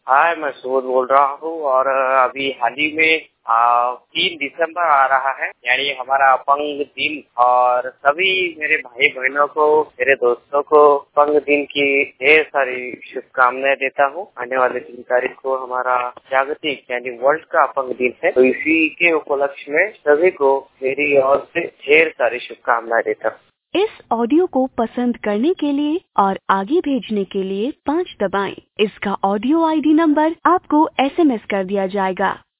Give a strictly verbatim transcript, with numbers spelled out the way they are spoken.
हाय, मैं सूरज बोल रहा हूँ और अभी हाल ही में आ, तीन दिसंबर आ रहा है, यानी हमारा अपंग दिन। और सभी मेरे भाई बहनों को, मेरे दोस्तों को अपंग दिन की ढेर सारी शुभकामनाएं देता हूँ। आने वाले तीन तारीख को हमारा जागतिक यानी वर्ल्ड का अपंग दिन है, तो इसी के उपलक्ष्य में सभी को मेरी ओर से ढेर सारी शुभकामनाएं देता हूँ। इस ऑडियो को पसंद करने के लिए और आगे भेजने के लिए पाँच दबाएं। इसका ऑडियो आईडी नंबर आपको एसएमएस कर दिया जाएगा।